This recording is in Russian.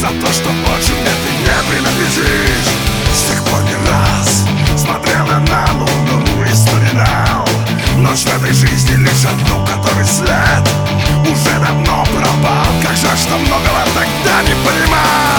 то, что больше мне ты не принадлежишь. С тех пор не раз смотрел я на луну и вспоминал ночь в этой жизни, лишь одну, который след уже давно пропал. Как жаль, что многого тогда не понимал.